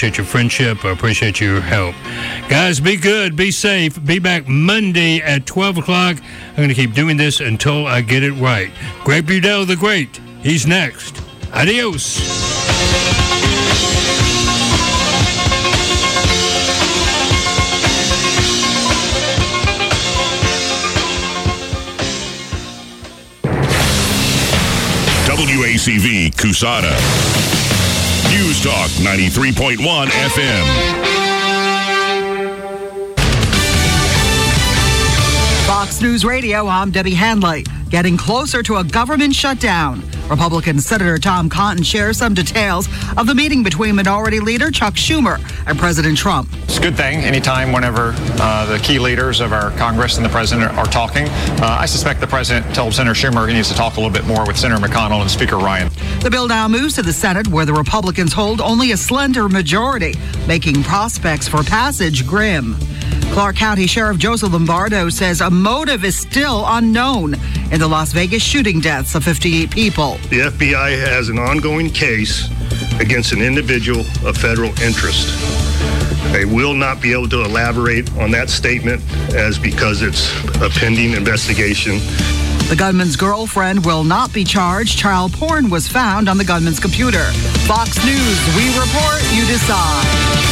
Appreciate your friendship. I appreciate your help. Guys, be good. Be safe. Be back Monday at 12 o'clock. I'm going to keep doing this until I get it right. Greg Budell the Great. He's next. Adios. WACV Cusada. News Talk 93.1 FM. Fox News Radio, I'm Debbie Handley. Getting closer to a government shutdown. Republican Senator Tom Cotton shares some details of the meeting between Minority Leader Chuck Schumer and President Trump. It's a good thing anytime whenever the key leaders of our Congress and the President are talking. I suspect the President told Senator Schumer he needs to talk a little bit more with Senator McConnell and Speaker Ryan. The bill now moves to the Senate, where the Republicans hold only a slender majority, making prospects for passage grim. Clark County Sheriff Joseph Lombardo says a motive is still unknown in the Las Vegas shooting deaths of 58 people. The FBI has an ongoing case against an individual of federal interest. They will not be able to elaborate on that statement because it's a pending investigation. The gunman's girlfriend will not be charged. Child porn was found on the gunman's computer. Fox News, we report, you decide.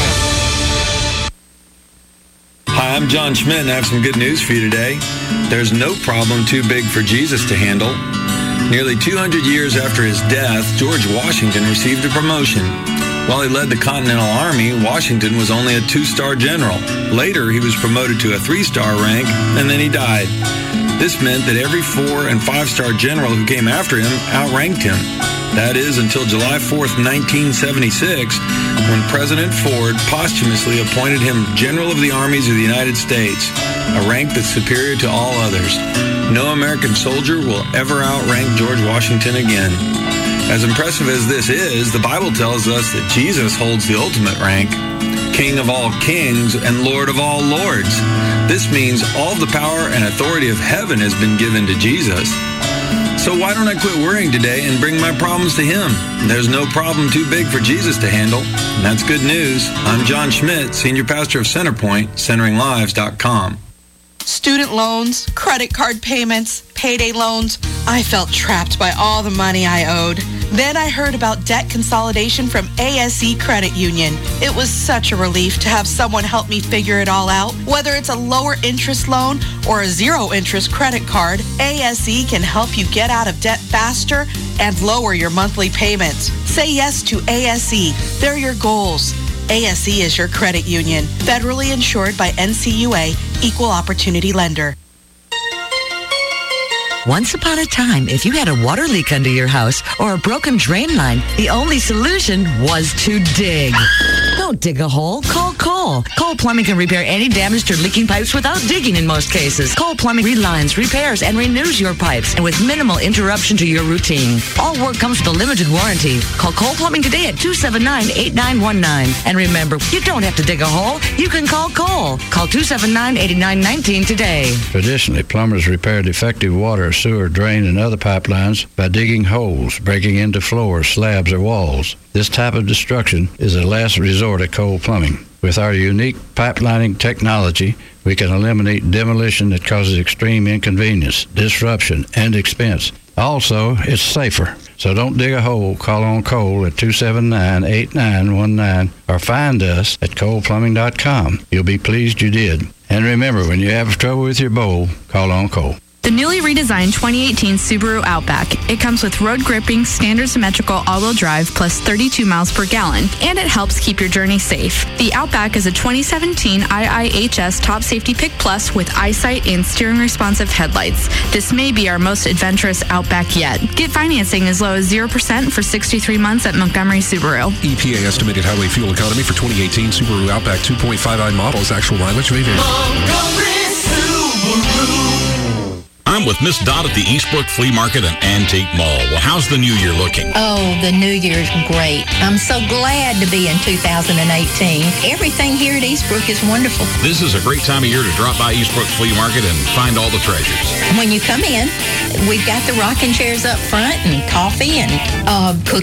Hi, I'm John Schmidt, and I have some good news for you today. There's no problem too big for Jesus to handle. Nearly 200 years after his death, George Washington received a promotion. While he led the Continental Army, Washington was only a 2-star general. Later, he was promoted to a 3-star rank, and then he died. This meant that every 4- and 5-star general who came after him outranked him. That is, until July 4th, 1976, when President Ford posthumously appointed him General of the Armies of the United States, a rank that's superior to all others. No American soldier will ever outrank George Washington again. As impressive as this is, the Bible tells us that Jesus holds the ultimate rank, King of all kings and Lord of all lords. This means all the power and authority of heaven has been given to Jesus. So why don't I quit worrying today and bring my problems to him? There's no problem too big for Jesus to handle. And that's good news. I'm John Schmidt, Senior Pastor of Centerpoint, CenteringLives.com. Student loans, credit card payments, payday loans. I felt trapped by all the money I owed. Then I heard about debt consolidation from ASE Credit Union. It was such a relief to have someone help me figure it all out. Whether it's a lower interest loan or a zero interest credit card, ASE can help you get out of debt faster and lower your monthly payments. Say yes to ASE. They're your goals. ASE is your credit union, federally insured by NCUA, Equal Opportunity Lender. Once upon a time, if you had a water leak under your house or a broken drain line, the only solution was to dig. Don't dig a hole. Call Cole. Cole Plumbing can repair any damaged or leaking pipes without digging in most cases. Cole Plumbing relines, repairs, and renews your pipes, and with minimal interruption to your routine. All work comes with a limited warranty. Call Cole Plumbing today at 279-8919. And remember, you don't have to dig a hole. You can call Cole. Call 279-8919 today. Traditionally, plumbers repair defective water, sewer, drain, and other pipelines by digging holes, breaking into floors, slabs, or walls. This type of destruction is a last resort at Cole Plumbing. With our unique pipelining technology, we can eliminate demolition that causes extreme inconvenience, disruption, and expense. Also, it's safer. So don't dig a hole. Call on Cole at 279-8919 or find us at coleplumbing.com. You'll be pleased you did. And remember, when you have trouble with your bowl, call on Cole. The newly redesigned 2018 Subaru Outback. It comes with road gripping, standard symmetrical all-wheel drive plus 32 miles per gallon, and it helps keep your journey safe. The Outback is a 2017 IIHS Top Safety Pick Plus with eyesight and steering responsive headlights. This may be our most adventurous Outback yet. Get financing as low as 0% for 63 months at Montgomery Subaru. EPA estimated highway fuel economy for 2018 Subaru Outback 2.59 models. Actual mileage may vary. Montgomery Subaru. I'm with Miss Dot at the Eastbrook Flea Market and Antique Mall. Well, how's the new year looking? Oh, the new year's great. I'm so glad to be in 2018. Everything here at Eastbrook is wonderful. This is a great time of year to drop by Eastbrook Flea Market and find all the treasures. When you come in, we've got the rocking chairs up front and coffee and cookies.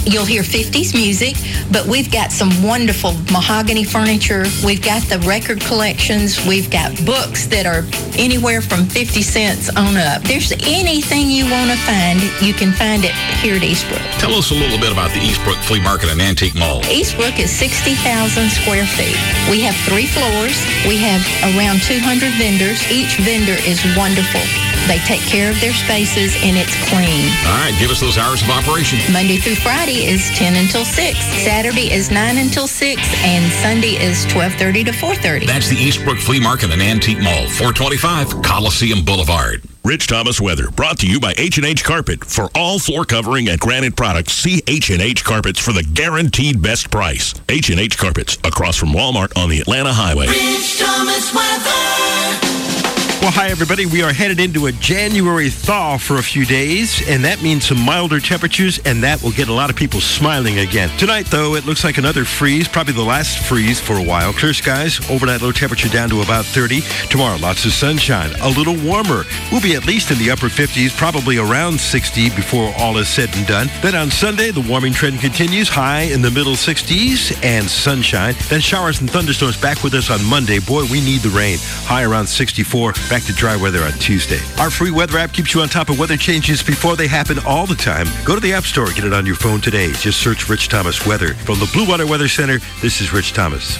You'll hear 50s music, but we've got some wonderful mahogany furniture. We've got the record collections. We've got books that are anywhere from 50 cents on up. There's anything you want to find, you can find it here at Eastbrook. Tell us a little bit about the Eastbrook Flea Market and Antique Mall. Eastbrook is 60,000 square feet. We have 3 floors. We have around 200 vendors. Each vendor is wonderful. They take care of their spaces, and it's clean. All right, give us those hours of operation. Monday through Friday is 10 until 6. Saturday is 9 until 6, and Sunday is 12:30 to 4:30. That's the Eastbrook Flea Market and Antique Mall, 425 Coliseum Boulevard. Rich Thomas Weather, brought to you by H&H Carpet. For all floor covering and granite products, see H&H Carpets for the guaranteed best price. H&H Carpets, across from Walmart on the Atlanta Highway. Rich Thomas Weather. Well, hi, everybody. We are headed into a January thaw for a few days, and that means some milder temperatures, and that will get a lot of people smiling again. Tonight, though, it looks like another freeze, probably the last freeze for a while. Clear skies, overnight low temperature down to about 30. Tomorrow, lots of sunshine, a little warmer. We'll be at least in the upper 50s, probably around 60 before all is said and done. Then on Sunday, the warming trend continues, high in the middle 60s and sunshine. Then showers and thunderstorms back with us on Monday. Boy, we need the rain. High around 64. Back to dry weather on Tuesday. Our free weather app keeps you on top of weather changes before they happen all the time. Go to the App Store, get it on your phone today. Just search Rich Thomas Weather. From the Blue Water Weather Center, this is Rich Thomas.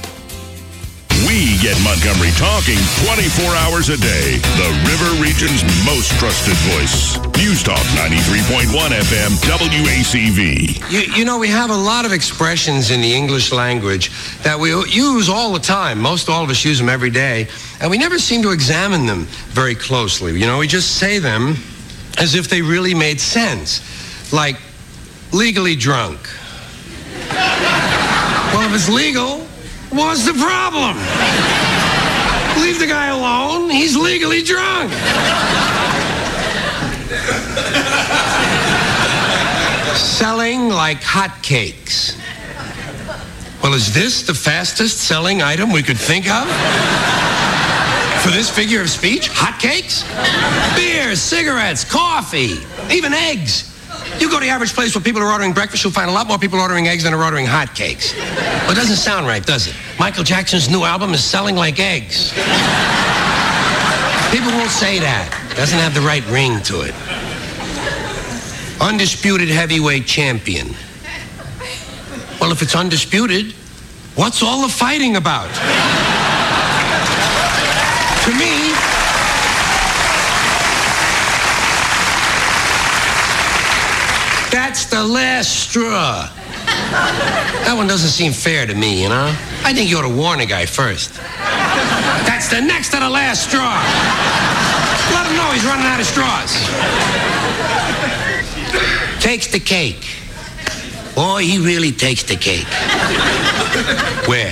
We get Montgomery talking 24 hours a day. The River Region's most trusted voice. News Talk 93.1 FM WACV. You know, we have a lot of expressions in the English language that we use all the time. Most all of us use them every day. And we never seem to examine them very closely. You know, we just say them as if they really made sense. Like, legally drunk. Well, if it's legal, what's the problem? Leave the guy alone. He's legally drunk. Selling like hotcakes. Well, is this the fastest selling item we could think of? For this figure of speech? Hotcakes? Beer, cigarettes, coffee, even eggs. You go to the average place where people are ordering breakfast, you'll find a lot more people ordering eggs than are ordering hotcakes. Well, it doesn't sound right, does it? Michael Jackson's new album is selling like eggs. People won't say that. It doesn't have the right ring to it. Undisputed heavyweight champion. Well, if it's undisputed, what's all the fighting about? To me, that's the last straw. That one doesn't seem fair to me, you know? I think you ought to warn a guy first. That's the next to the last straw. Let him know he's running out of straws. Takes the cake. Boy, he really takes the cake. Where?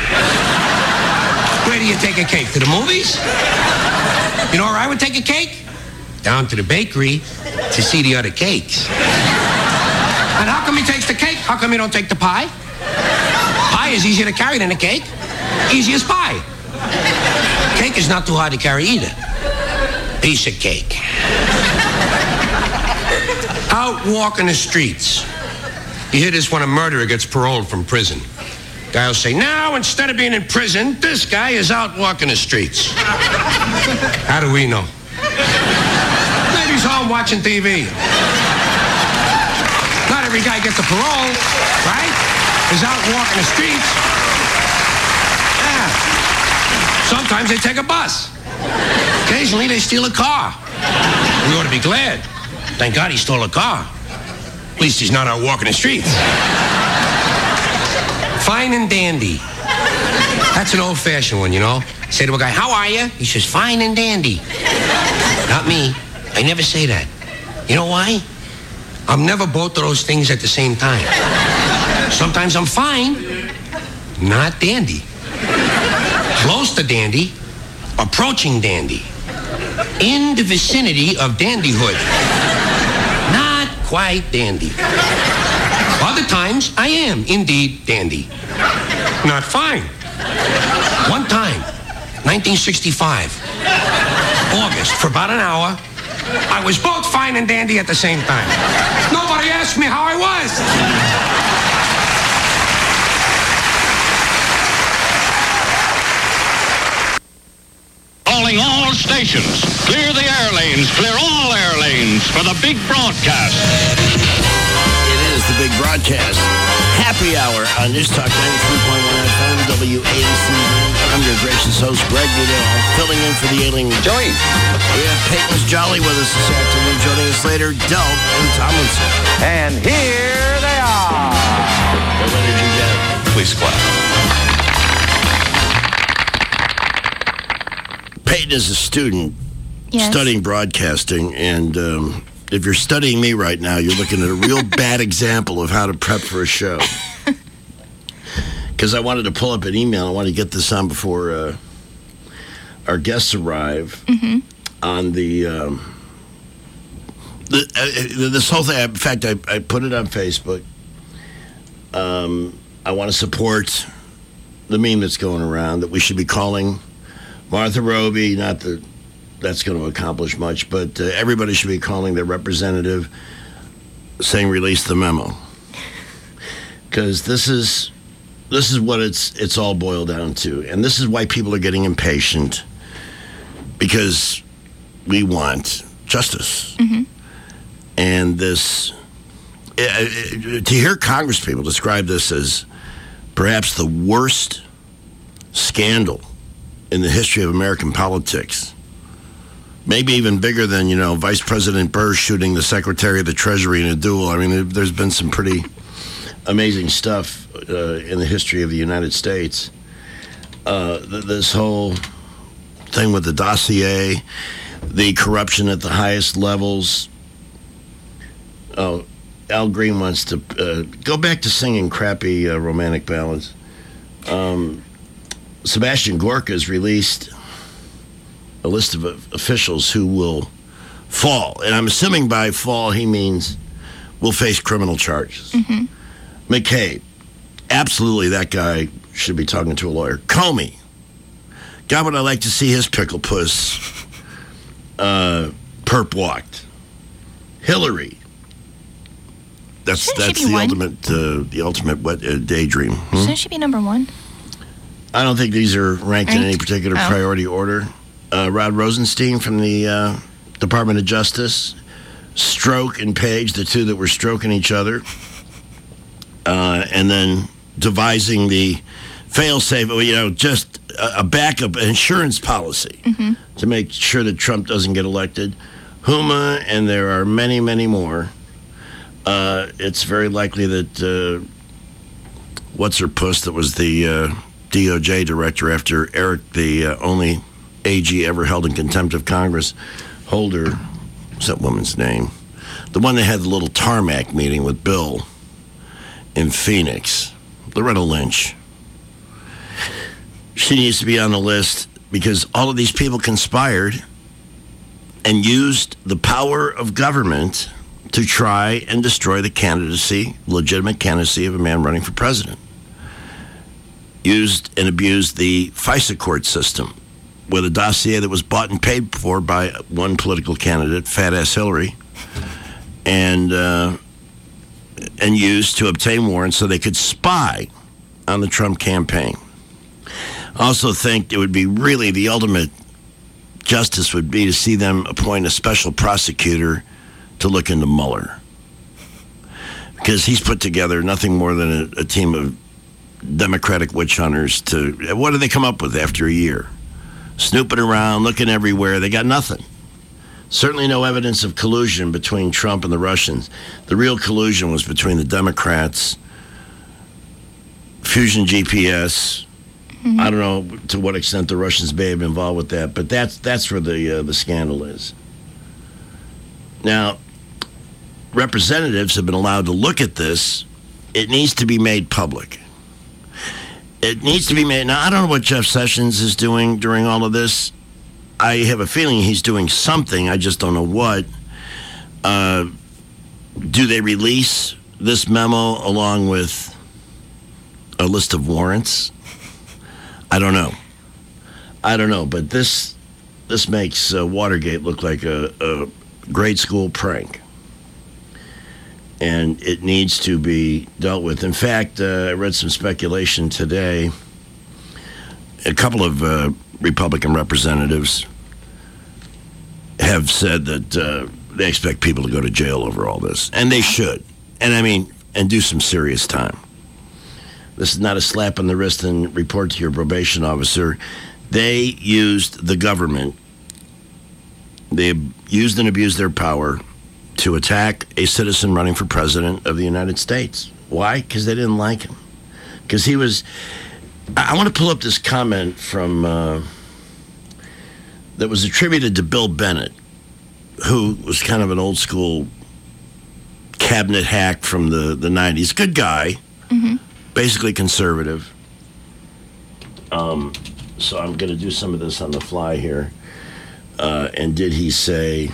Where do you take a cake? To the movies? You know where I would take a cake? Down to the bakery to see the other cakes. And how come he takes the cake? How come he don't take the pie? Pie is easier to carry than a cake. Easy as pie. Cake is not too hard to carry either. Piece of cake. Out walking the streets. You hear this when a murderer gets paroled from prison. Guy will say, now, instead of being in prison, this guy is out walking the streets. How do we know? Maybe he's home watching TV. Not every guy gets a parole, right? He's out walking the streets. Yeah. Sometimes they take a bus. Occasionally they steal a car. We ought to be glad. Thank God he stole a car. At least he's not out walking the streets. Fine and dandy. That's an old-fashioned one, you know. Say to a guy, how are you? He says, fine and dandy. Not me. I never say that. You know why? I'm never both of those things at the same time. Sometimes I'm fine, not dandy. Close to dandy, approaching dandy. In the vicinity of dandyhood. Not quite dandy. Other times, I am indeed dandy. Not fine. One time, 1965, August, for about an hour, I was both fine and dandy at the same time. Nobody Nobody asked me how I was. Calling all stations. Clear the air lanes. Clear all air lanes for the big broadcast. It is the big broadcast. Happy hour on News Talk 93.1 FM WACV. I'm your gracious host, Greg Goodell, filling in for the ailing Joey. We have Peyton's Jolly with us this afternoon. Joining us later, Delp and Tomlinson. And here they are. Well, ladies and gentlemen, please clap. Peyton is a student studying broadcasting, and if you're studying me right now, you're looking at a real bad example of how to prep for a show. Because I wanted to pull up an email. I wanted to get this on before our guests arrive on this whole thing. In fact, I put it on Facebook. I want to support the meme that's going around that we should be calling Martha Roby. Not that that's going to accomplish much, but everybody should be calling their representative saying release the memo. Because this is what it's all boiled down to. And this is why people are getting impatient, because we want justice. And this, to hear Congress people describe this as perhaps the worst scandal in the history of American politics, maybe even bigger than, Vice President Burr shooting the Secretary of the Treasury in a duel. I mean, there's been some pretty amazing stuff in the history of the United States. This whole thing with the dossier, the corruption at the highest levels. Oh, Al Green wants to go back to singing crappy romantic ballads. Sebastian Gorka has released a list of officials who will fall. And I'm assuming by fall he means will face criminal charges. McCabe, absolutely that guy should be talking to a lawyer. Comey, God, would I like to see his pickle puss perp walked. Hillary, that's the ultimate daydream. Shouldn't she be number one? I don't think these are ranked in any particular priority order. Rod Rosenstein from the Department of Justice, Stroke and Page, the two that were stroking each other, and then devising the fail-safe, just a backup insurance policy to make sure that Trump doesn't get elected. Huma, and there are many, many more. It's very likely that what's-her-puss that was the DOJ director after Eric, the only AG ever held in contempt of Congress, Holder, what's that woman's name? The one that had the little tarmac meeting with Bill in Phoenix, Loretta Lynch. She needs to be on the list because all of these people conspired and used the power of government to try and destroy the legitimate candidacy of a man running for president. Used and abused the FISA court system with a dossier that was bought and paid for by one political candidate, fat-ass Hillary, and used to obtain warrants so they could spy on the Trump campaign. I also think it would be really the ultimate justice would be to see them appoint a special prosecutor to look into Mueller. Because he's put together nothing more than a team of Democratic witch hunters what do they come up with after a year? Snooping around, looking everywhere. They got nothing. Certainly no evidence of collusion between Trump and the Russians. The real collusion was between the Democrats, Fusion GPS. I don't know to what extent the Russians may have been involved with that, but that's where the scandal is. Now, representatives have been allowed to look at this. It needs to be made public. It needs to be made. Now, I don't know what Jeff Sessions is doing during all of this. I have a feeling he's doing something. I just don't know what. Do they release this memo along with a list of warrants? I don't know. But this makes Watergate look like a grade school prank. and it needs to be dealt with. In fact, I read some speculation today. A couple of Republican representatives have said that they expect people to go to jail over all this, and they should. And do some serious time. This is not a slap on the wrist and report to your probation officer. They used the government. They used and abused their power to attack a citizen running for president of the United States. Why? Because they didn't like him. Because he was... I want to pull up this comment from... that was attributed to Bill Bennett, who was kind of an old school cabinet hack from the 90s. Good guy. Mm-hmm. Basically conservative. So I'm going to do some of this on the fly here. And did he say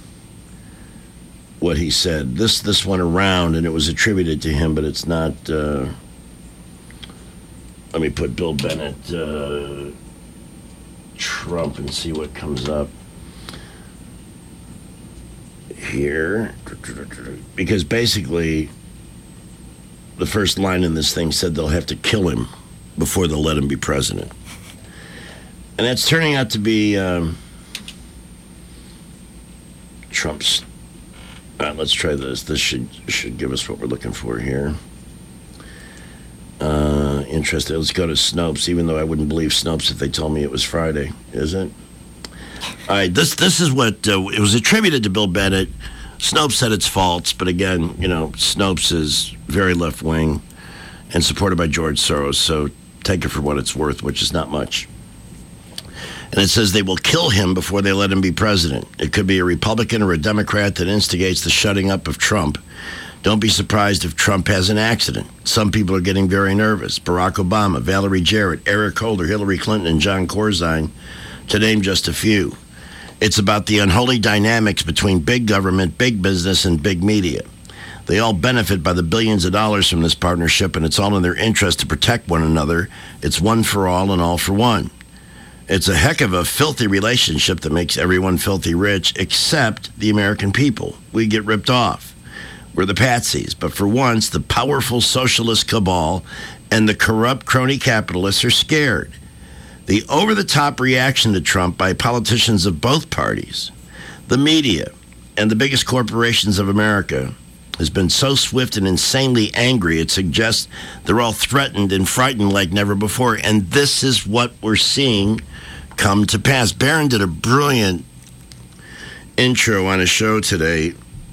what he said? This went around, and it was attributed to him, but it's not... let me put Bill Bennett, Trump, and see what comes up here. Because basically, the first line in this thing said they'll have to kill him before they'll let him be president. And that's turning out to be Trump's... All right, let's try this. This should give us what we're looking for here. Interesting. Let's go to Snopes, even though I wouldn't believe Snopes if they told me it was Friday. Is it? All right, this is what... it was attributed to Bill Bennett. Snopes said it's false, but again, Snopes is very left-wing and supported by George Soros, so take it for what it's worth, which is not much. And it says they will kill him before they let him be president. It could be a Republican or a Democrat that instigates the shutting up of Trump. Don't be surprised if Trump has an accident. Some people are getting very nervous. Barack Obama, Valerie Jarrett, Eric Holder, Hillary Clinton, and John Corzine, to name just a few. It's about the unholy dynamics between big government, big business, and big media. They all benefit by the billions of dollars from this partnership, and it's all in their interest to protect one another. It's one for all and all for one. It's a heck of a filthy relationship that makes everyone filthy rich, except the American people. We get ripped off. We're the patsies. But for once, the powerful socialist cabal and the corrupt crony capitalists are scared. The over-the-top reaction to Trump by politicians of both parties, the media, and the biggest corporations of America has been so swift and insanely angry, it suggests they're all threatened and frightened like never before. And this is what we're seeing come to pass. Barron did a brilliant intro on his show today,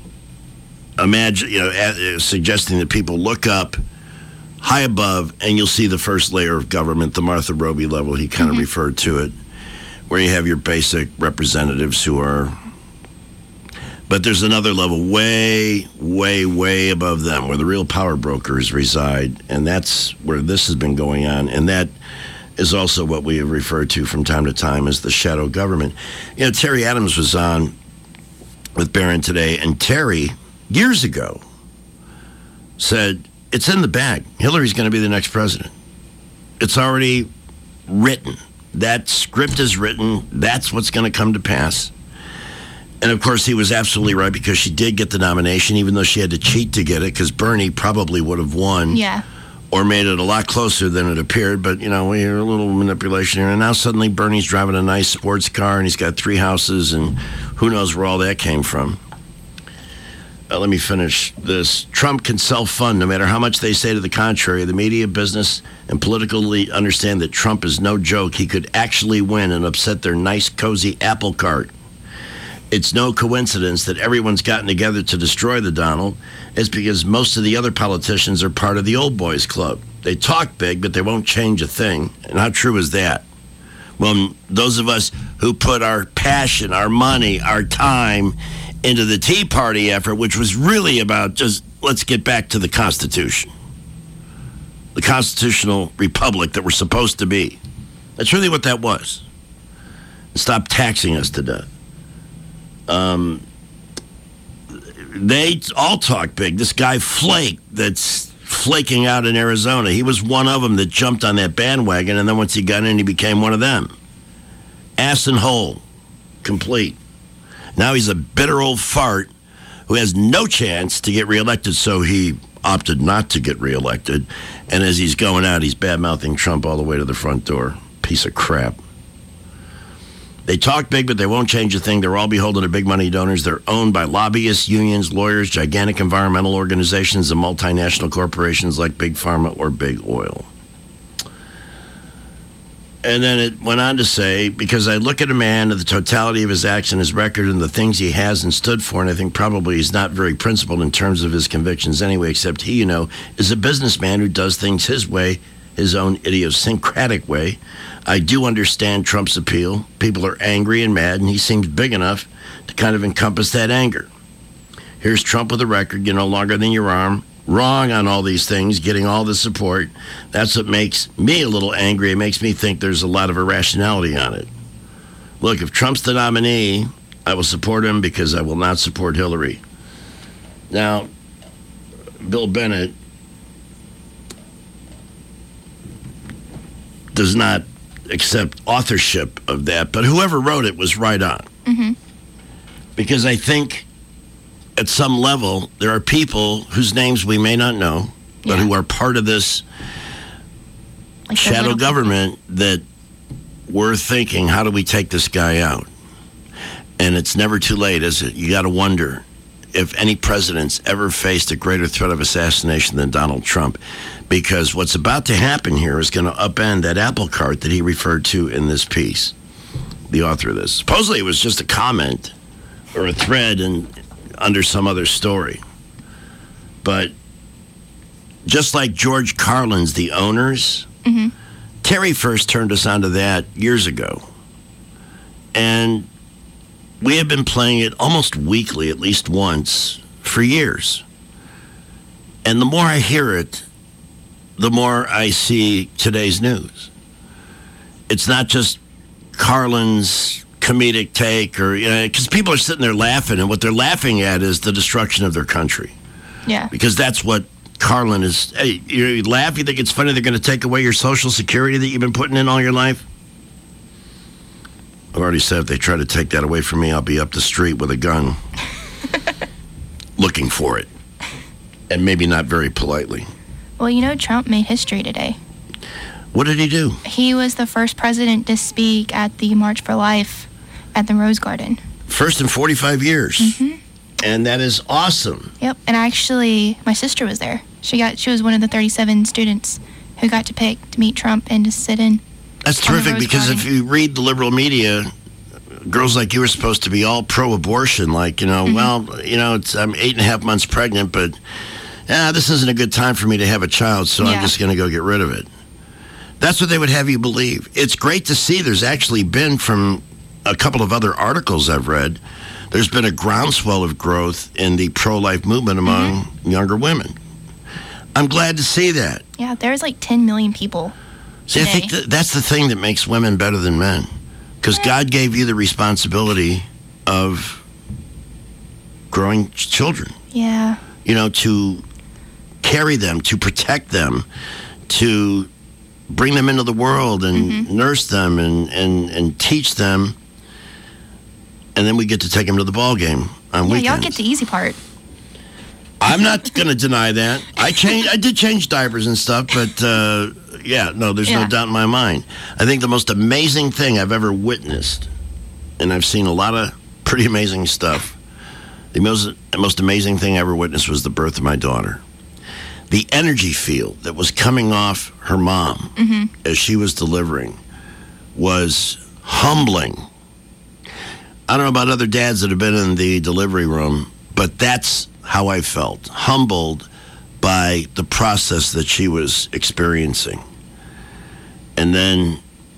suggesting that people look up high above, and you'll see the first layer of government, the Martha Roby level, he kind of referred to it, where you have your basic representatives who are... But there's another level way, way, way above them, where the real power brokers reside, and that's where this has been going on, and that is also what we have referred to from time to time as the shadow government. Terry Adams was on with Barron today, and Terry, years ago, said... It's in the bag. Hillary's going to be the next president. It's already written. That script is written. That's what's going to come to pass. And, of course, he was absolutely right because she did get the nomination, even though she had to cheat to get it, because Bernie probably would have won. Yeah. Or made it a lot closer than it appeared. But, we hear a little manipulation here. And now suddenly Bernie's driving a nice sports car, and he's got 3 houses, and who knows where all that came from. Let me finish this. Trump can self-fund no matter how much they say to the contrary. The media, business, and political elite understand that Trump is no joke. He could actually win and upset their nice, cozy apple cart. It's no coincidence that everyone's gotten together to destroy the Donald. It's because most of the other politicians are part of the old boys club. They talk big, but they won't change a thing. And how true is that? Well, those of us who put our passion, our money, our time into the Tea Party effort, which was really about just, let's get back to the Constitution. The constitutional republic that we're supposed to be. That's really what that was. Stop taxing us to death. They all talk big. This guy Flake that's flaking out in Arizona, he was one of them that jumped on that bandwagon, and then once he got in, he became one of them. Ass and hole. Complete. Now he's a bitter old fart who has no chance to get reelected, so he opted not to get reelected. And as he's going out, he's bad-mouthing Trump all the way to the front door. Piece of crap. They talk big, but they won't change a thing. They're all beholden to big money donors. They're owned by lobbyists, unions, lawyers, gigantic environmental organizations, and multinational corporations like Big Pharma or Big Oil. And then it went on to say, because I look at a man and the totality of his acts and his record and the things he has and stood for, and I think probably he's not very principled in terms of his convictions anyway, except he, is a businessman who does things his way, his own idiosyncratic way. I do understand Trump's appeal. People are angry and mad, and he seems big enough to kind of encompass that anger. Here's Trump with a record, longer than your arm. Wrong on all these things, getting all the support. That's what makes me a little angry. It makes me think there's a lot of irrationality on it. Look, if Trump's the nominee, I will support him because I will not support Hillary. Now, Bill Bennett does not accept authorship of that, but whoever wrote it was right on. Mm-hmm. Because I think at some level, there are people whose names we may not know, but who are part of this shadow government that we're thinking, how do we take this guy out? And it's never too late, is it? You got to wonder if any president's ever faced a greater threat of assassination than Donald Trump, because what's about to happen here is going to upend that apple cart that he referred to in this piece, the author of this. Supposedly it was just a comment or a thread under some other story. But just like George Carlin's The Owners, Terry first turned us onto that years ago. And we have been playing it almost weekly, at least once, for years. And the more I hear it, the more I see today's news. It's not just Carlin's comedic take, or because people are sitting there laughing, and what they're laughing at is the destruction of their country. Yeah. Because that's what Carlin is. Hey, you laugh, you think it's funny they're going to take away your Social Security that you've been putting in all your life? I've already said if they try to take that away from me, I'll be up the street with a gun looking for it. And maybe not very politely. Well, Trump made history today. What did he do? He was the first president to speak at the March for Life at the Rose Garden. First in 45 years. Mm-hmm. And that is awesome. Yep. And actually, my sister was there. She was one of the 37 students who got to pick to meet Trump and to sit in. That's terrific, because if you read the liberal media, girls like you are supposed to be all pro-abortion. Like, I'm 8.5 months pregnant, but this isn't a good time for me to have a child, so I'm just going to go get rid of it. That's what they would have you believe. It's great to see there's actually been, from a couple of other articles I've read, there's been a groundswell of growth in the pro-life movement among younger women. I'm glad to see that. Yeah, there's like 10 million people. See, I think that's the thing that makes women better than men. Because God gave you the responsibility of growing children. Yeah. To carry them, to protect them, to bring them into the world and nurse them and teach them. And then we get to take them to the ball game on weekends. Y'all get the easy part. I'm not going to deny that. I did change diapers and stuff, but there's no doubt in my mind. I think the most amazing thing I've ever witnessed, and I've seen a lot of pretty amazing stuff, the most amazing thing I ever witnessed was the birth of my daughter. The energy field that was coming off her mom as she was delivering was humbling. I don't know about other dads that have been in the delivery room, but that's how I felt, humbled by the process that she was experiencing. And then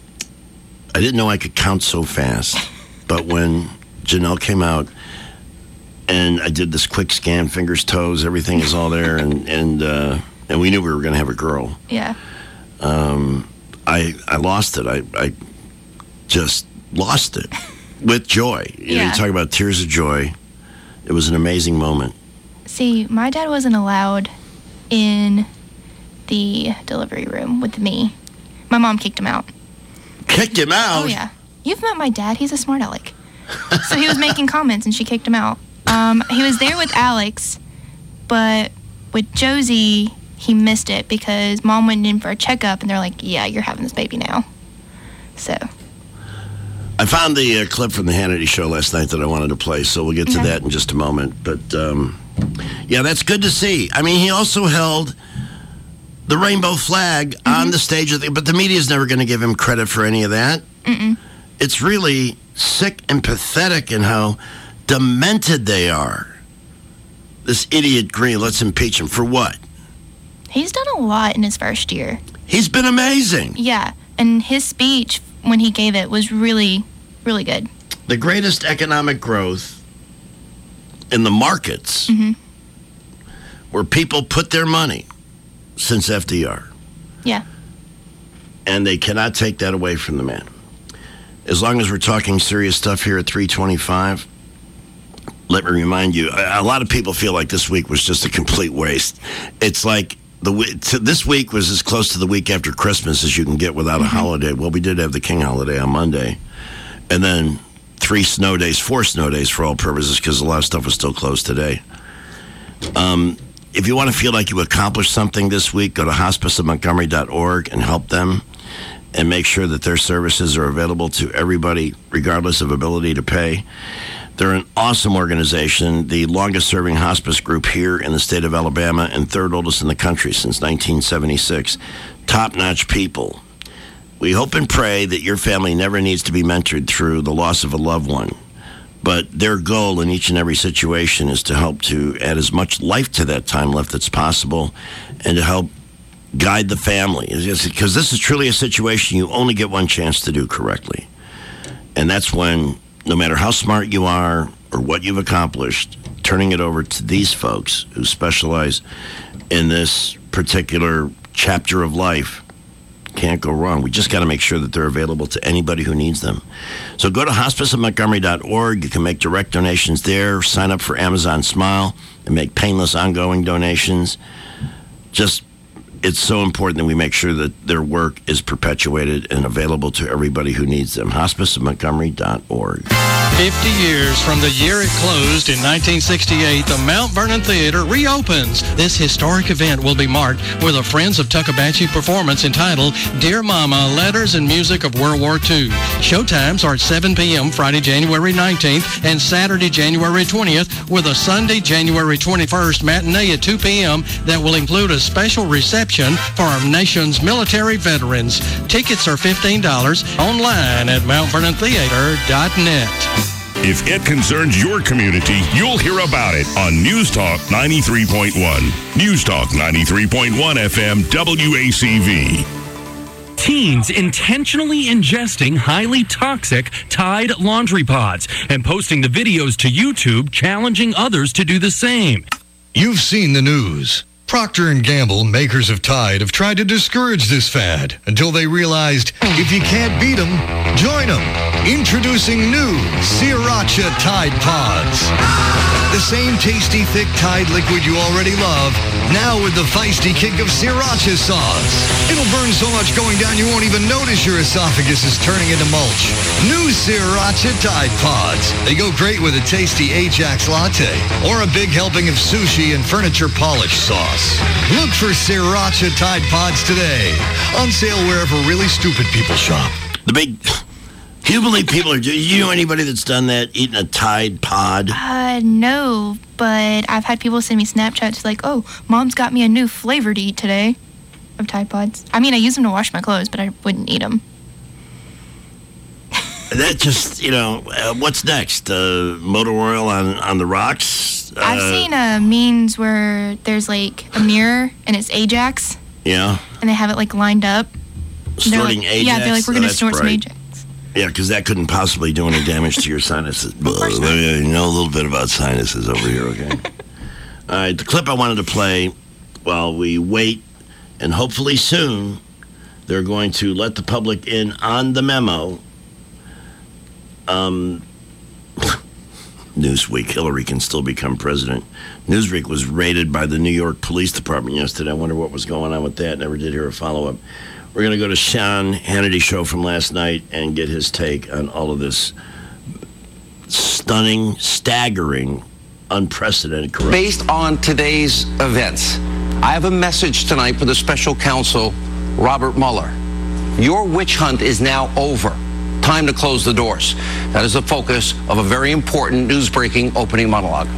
I didn't know I could count so fast, but when Janelle came out and I did this quick scan, fingers, toes, everything is all there, and we knew we were going to have a girl. Yeah. I lost it. I just lost it with joy. You talk about tears of joy. It was an amazing moment. See, my dad wasn't allowed in the delivery room with me. My mom kicked him out. Kicked him out? Oh, yeah. You've met my dad. He's a smart aleck. So he was making comments, and she kicked him out. He was there with Alex, but with Josie, he missed it because Mom went in for a checkup, and they're like, yeah, you're having this baby now. So. I found the clip from the Hannity show last night that I wanted to play, so we'll get to that in just a moment. But, yeah, that's good to see. I mean, he also held the rainbow flag on the stage, but the media's never going to give him credit for any of that. It's really sick and pathetic in how demented they are. This idiot Green, let's impeach him for what? He's done a lot in his first year. He's been amazing. Yeah, and his speech when he gave it was really, really good. The greatest economic growth in the markets where people put their money since FDR. Yeah. And they cannot take that away from the man. As long as we're talking serious stuff here at 325, let me remind you, a lot of people feel like this week was just a complete waste. It's like this week was as close to the week after Christmas as you can get without a holiday. Well, we did have the King holiday on Monday. And then 4 snow days for all purposes because a lot of stuff was still closed today. If you want to feel like you accomplished something this week, go to hospiceofmontgomery.org and help them and make sure that their services are available to everybody, regardless of ability to pay. They're an awesome organization, the longest-serving hospice group here in the state of Alabama and third oldest in the country since 1976. Top-notch people. We hope and pray that your family never needs to be mentored through the loss of a loved one. But their goal in each and every situation is to help to add as much life to that time left as possible and to help guide the family. Because this is truly a situation you only get one chance to do correctly. And that's when, no matter how smart you are or what you've accomplished, turning it over to these folks who specialize in this particular chapter of life can't go wrong. We just got to make sure that they're available to anybody who needs them. So go to hospiceofmontgomery.org. You can make direct donations there, sign up for Amazon Smile, and make painless ongoing donations. It's so important that we make sure that their work is perpetuated and available to everybody who needs them. hospiceofmontgomery.org. 50 years from the year it closed in 1968, the Mount Vernon Theater reopens. This historic event will be marked with a Friends of Tuckabashie performance entitled Dear Mama, Letters and Music of World War II. Showtimes are at 7 p.m. Friday, January 19th and Saturday, January 20th, with a Sunday, January 21st matinee at 2 p.m. that will include a special reception for our nation's military veterans. Tickets are $15 online at mountvernontheater.net. If it concerns your community, you'll hear about it on News Talk 93.1. News Talk 93.1 FM WACV. Teens intentionally ingesting highly toxic Tide laundry pods and posting the videos to YouTube challenging others to do the same. You've seen the news. Procter & Gamble, makers of Tide, have tried to discourage this fad until they realized if you can't beat them, join them. Introducing new Sriracha Tide Pods. The same tasty, thick Tide liquid you already love, now with the feisty kick of Sriracha sauce. It'll burn so much going down you won't even notice your esophagus is turning into mulch. New Sriracha Tide Pods. They go great with a tasty Ajax latte or a big helping of sushi and furniture polish sauce. Look for Sriracha Tide Pods today. On sale wherever really stupid people shop. Do you believe people are... Do you know anybody that's done that, eating a Tide Pod? No, but I've had people send me Snapchats like, oh, Mom's got me a new flavor to eat today of Tide Pods. I mean, I use them to wash my clothes, but I wouldn't eat them. That just, what's next? Motor oil on the rocks? I've seen memes where there's like a mirror and it's Ajax. Yeah. And they have it like lined up. Snorting Ajax? Yeah, they're like, we're going to snort some Ajax. Yeah, because that couldn't possibly do any damage to your sinuses. You know a little bit about sinuses over here, okay? All right, the clip I wanted to play while we wait, and hopefully soon, they're going to let the public in on the memo. Newsweek, Hillary can still become president. Newsweek was raided by the New York Police Department yesterday. I wonder what was going on with that. Never did hear a follow-up. We're going to go to Sean Hannity show from last night and get his take on all of this stunning, staggering unprecedented corruption. Based on today's events, I have a message tonight for the special counsel, Robert Mueller. Your witch hunt is now over. Time to close the doors. That is the focus of a very important news-breaking opening monologue.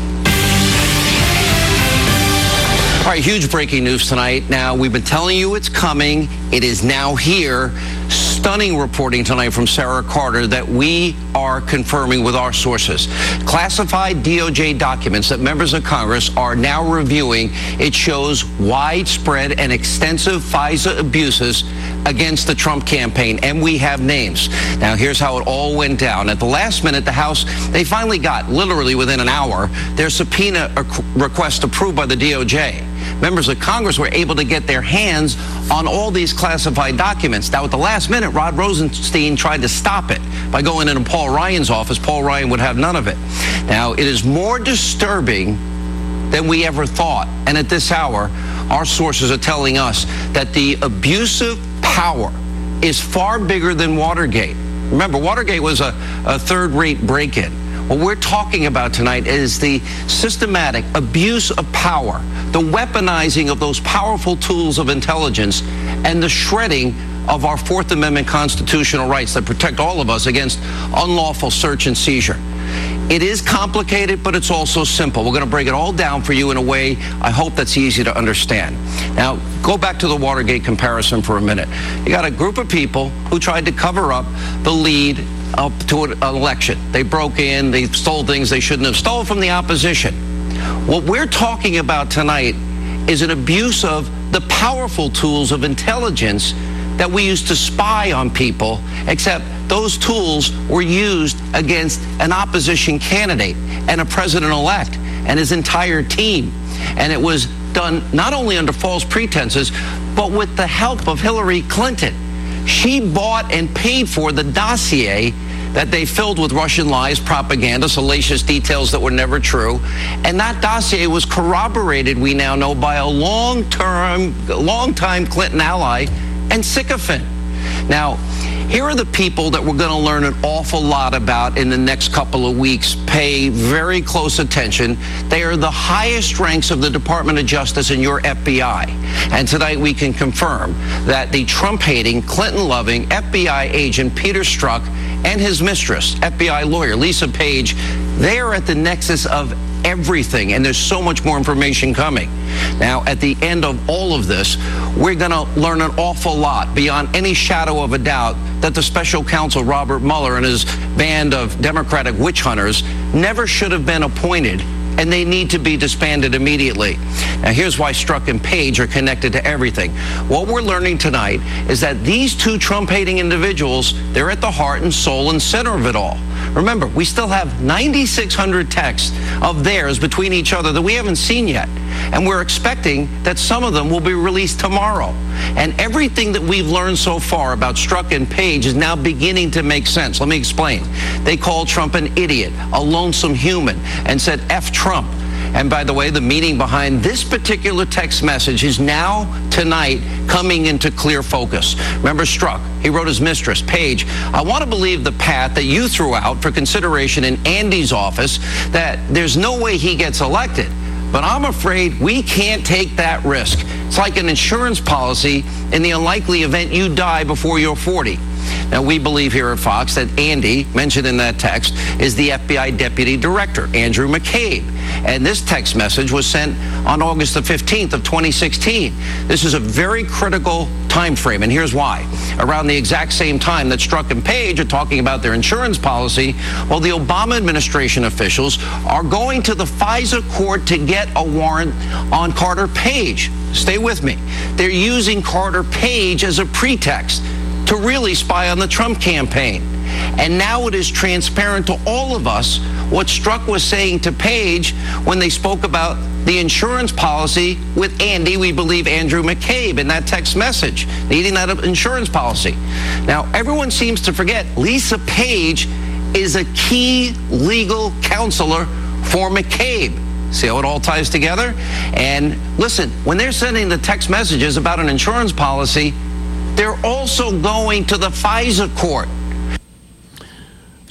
All right, huge breaking news tonight. Now, we've been telling you it's coming. It is now here. Stunning reporting tonight from Sarah Carter that we are confirming with our sources. Classified DOJ documents that members of Congress are now reviewing. It shows widespread and extensive FISA abuses against the Trump campaign, and we have names. Now, here's how it all went down. At the last minute, the House, they finally got, literally within an hour, their subpoena request approved by the DOJ. Members of Congress were able to get their hands on all these classified documents. Now, at the last minute, Rod Rosenstein tried to stop it by going into Paul Ryan's office. Paul Ryan would have none of it. Now, it is more disturbing than we ever thought. And at this hour, our sources are telling us that the abusive power is far bigger than Watergate. Remember, Watergate was a third-rate break-in. What we're talking about tonight is the systematic abuse of power, the weaponizing of those powerful tools of intelligence, and the shredding of our Fourth Amendment constitutional rights that protect all of us against unlawful search and seizure. It is complicated, but it's also simple. We're going to break it all down for you in a way I hope that's easy to understand. Now, go back to the Watergate comparison for a minute. You got a group of people who tried to cover up the lead up to an election. They broke in, they stole things they shouldn't have, stole from the opposition. What we're talking about tonight is an abuse of the powerful tools of intelligence that we used to spy on people, except those tools were used against an opposition candidate and a president-elect and his entire team. And it was done not only under false pretenses, but with the help of Hillary Clinton. She bought and paid for the dossier that they filled with Russian lies, propaganda, salacious details that were never true. And that dossier was corroborated, we now know, by a long-time Clinton ally and sycophant. Now, here are the people that we're going to learn an awful lot about in the next couple of weeks. Pay very close attention. They are the highest ranks of the Department of Justice in your FBI. And tonight we can confirm that the Trump-hating, Clinton-loving FBI agent Peter Strzok and his mistress, FBI lawyer Lisa Page, they are at the nexus of everything, and there's so much more information coming. Now, at the end of all of this, we're going to learn an awful lot, beyond any shadow of a doubt, that the special counsel Robert Mueller and his band of Democratic witch hunters never should have been appointed, and they need to be disbanded immediately. Now, here's why Strzok and Page are connected to everything. What we're learning tonight is that these two Trump-hating individuals, they're at the heart and soul and center of it all. Remember, we still have 9,600 texts of theirs between each other that we haven't seen yet. And we're expecting that some of them will be released tomorrow. And everything that we've learned so far about Strzok and Page is now beginning to make sense. Let me explain. They called Trump an idiot, a lonesome human, and said F Trump. And by the way, the meaning behind this particular text message is now, tonight, coming into clear focus. Remember Strzok? He wrote his mistress, Page, I want to believe the path that you threw out for consideration in Andy's office, that there's no way he gets elected. But I'm afraid we can't take that risk. It's like an insurance policy in the unlikely event you die before you're 40. Now, we believe here at Fox that Andy, mentioned in that text, is the FBI Deputy Director, Andrew McCabe. And this text message was sent on August the 15th of 2016. This is a very critical time frame, and here's why. Around the exact same time that Strzok and Page are talking about their insurance policy, well, the Obama administration officials are going to the FISA court to get a warrant on Carter Page. Stay with me. They're using Carter Page as a pretext to really spy on the Trump campaign. And now it is transparent to all of us what Strzok was saying to Page when they spoke about the insurance policy with Andy, we believe Andrew McCabe, in that text message, needing that insurance policy. Now, everyone seems to forget Lisa Page is a key legal counselor for McCabe. See how it all ties together? And listen, when they're sending the text messages about an insurance policy, they're also going to the FISA court.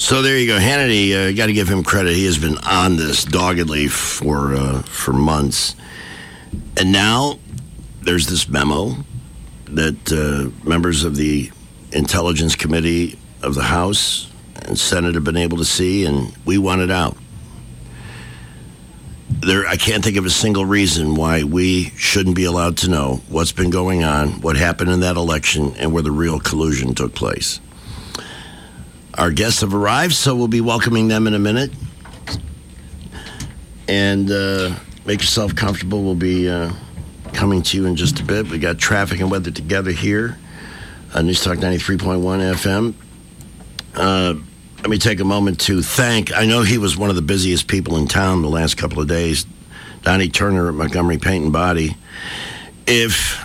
So there you go. Hannity, got to give him credit. He has been on this doggedly for months. And now there's this memo that members of the Intelligence Committee of the House and Senate have been able to see, and we want it out. I can't think of a single reason why we shouldn't be allowed to know what's been going on, what happened in that election, and where the real collusion took place. Our guests have arrived, so we'll be welcoming them in a minute. And make yourself comfortable. We'll be coming to you in just a bit. We got traffic and weather together here on News Talk 93.1 FM. Let me take a moment to thank, I know he was one of the busiest people in town the last couple of days, Donnie Turner at Montgomery Paint and Body. If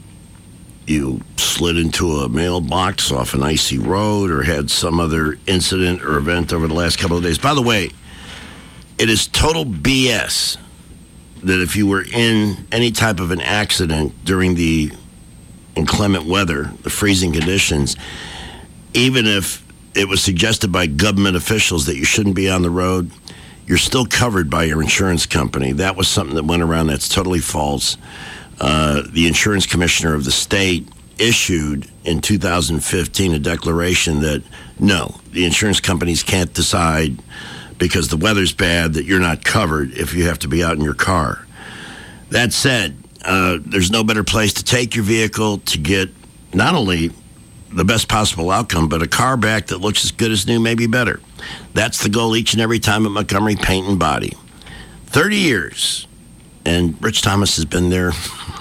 you slid into a mailbox off an icy road or had some other incident or event over the last couple of days, by the way, it is total BS that if you were in any type of an accident during the inclement weather, the freezing conditions, even if it was suggested by government officials that you shouldn't be on the road, you're still covered by your insurance company. That was something that went around that's totally false. The insurance commissioner of the state issued in 2015 a declaration that, no, the insurance companies can't decide because the weather's bad that you're not covered if you have to be out in your car. That said, there's no better place to take your vehicle to get not only the best possible outcome, but a car back that looks as good as new, maybe better. That's the goal each and every time at Montgomery Paint and Body. 30 years. And Rich Thomas has been there.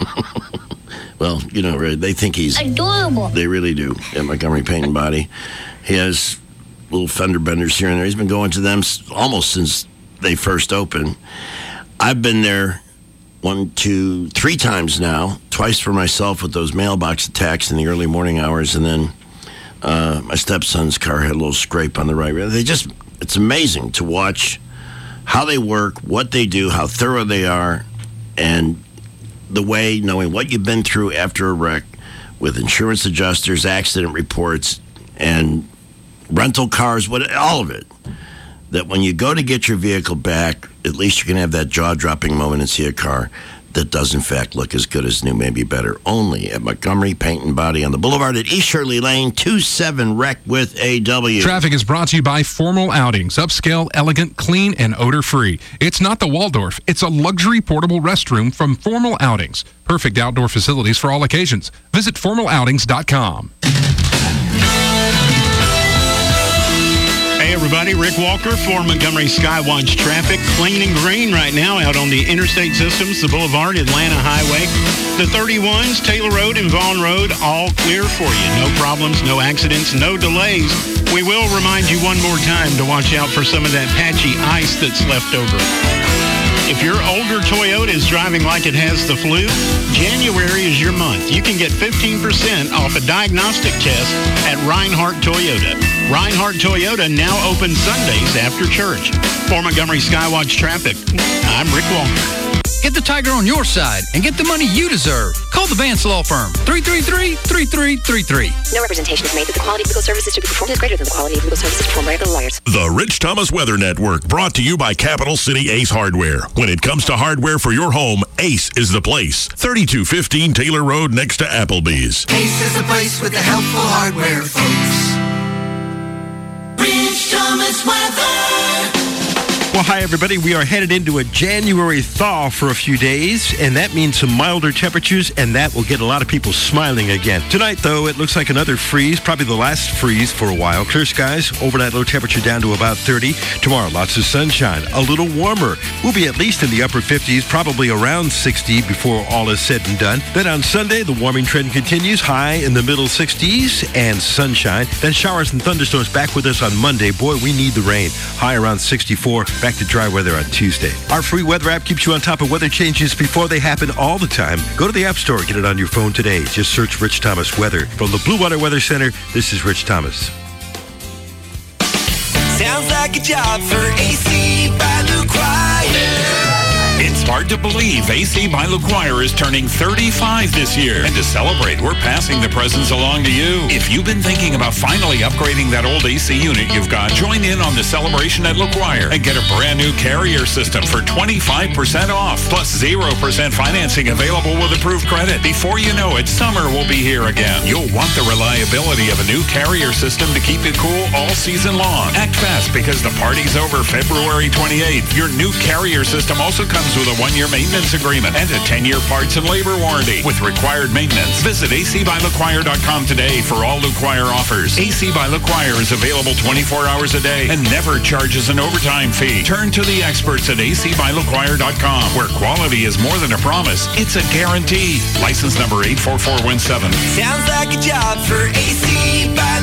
Well, you know, they think he's adorable. They really do at Montgomery Paint and Body. He has little fender benders here and there. He's been going to them almost since they first opened. I've been there 1, 2, 3 times now, twice for myself with those mailbox attacks in the early morning hours, and then my stepson's car had a little scrape on the right rear. It's amazing to watch how they work, what they do, how thorough they are, and the way, knowing what you've been through after a wreck with insurance adjusters, accident reports, and rental cars, all of it, that when you go to get your vehicle back, at least you can have that jaw-dropping moment and see a car that does, in fact, look as good as new, maybe better. Only at Montgomery Paint and Body on the Boulevard at East Shirley Lane, 27 Rec with AW. Traffic is brought to you by Formal Outings. Upscale, elegant, clean, and odor-free. It's not the Waldorf. It's a luxury portable restroom from Formal Outings. Perfect outdoor facilities for all occasions. Visit formaloutings.com. Hey everybody, Rick Walker for Montgomery Skywatch Traffic. Clean and green right now out on the interstate systems, the Boulevard, Atlanta Highway. The 31s, Taylor Road and Vaughn Road, all clear for you. No problems, no accidents, no delays. We will remind you one more time to watch out for some of that patchy ice that's left over. If your older Toyota is driving like it has the flu, January is your month. You can get 15% off a diagnostic test at Reinhardt Toyota. Reinhardt Toyota now open Sundays after church. For Montgomery Skywatch Traffic, I'm Rick Walker. Get the Tiger on your side and get the money you deserve. Call the Vance Law Firm, 333-3333. No representation is made that the quality of legal services to be performed is greater than the quality of legal services performed by other lawyers. The Rich Thomas Weather Network, brought to you by Capital City Ace Hardware. When it comes to hardware for your home, Ace is the place. 3215 Taylor Road next to Applebee's. Ace is the place with the helpful hardware, folks. Rich Thomas Weather. Well, hi, everybody. We are headed into a January thaw for a few days, and that means some milder temperatures, and that will get a lot of people smiling again. Tonight, though, it looks like another freeze, probably the last freeze for a while. Clear skies, overnight low temperature down to about 30. Tomorrow, lots of sunshine, a little warmer. We'll be at least in the upper 50s, probably around 60 before all is said and done. Then on Sunday, the warming trend continues, high in the middle 60s and sunshine. Then showers and thunderstorms back with us on Monday. Boy, we need the rain. High around 64. Back to dry weather on Tuesday. Our free weather app keeps you on top of weather changes before they happen all the time. Go to the App Store, get it on your phone today. Just search Rich Thomas Weather. From the Blue Water Weather Center, this is Rich Thomas. Sounds like a job for AC by Lou Quiet. It's It's hard to believe AC by LaQuire is turning 35 this year. And to celebrate, we're passing the presents along to you. If you've been thinking about finally upgrading that old AC unit you've got, join in on the celebration at LaQuire and get a brand new Carrier system for 25% off, plus 0% financing available with approved credit. Before you know it, summer will be here again. You'll want the reliability of a new Carrier system to keep you cool all season long. Act fast because the party's over February 28th. Your new Carrier system also comes with a 1-year maintenance agreement and a 10-year parts and labor warranty with required maintenance. Visit acbylaquire.com today for all LaQuire offers. AC by LaQuire is available 24 hours a day and never charges an overtime fee. Turn to the experts at acbylaquire.com, where quality is more than a promise. It's a guarantee. License number 84417. Sounds like a job for AC by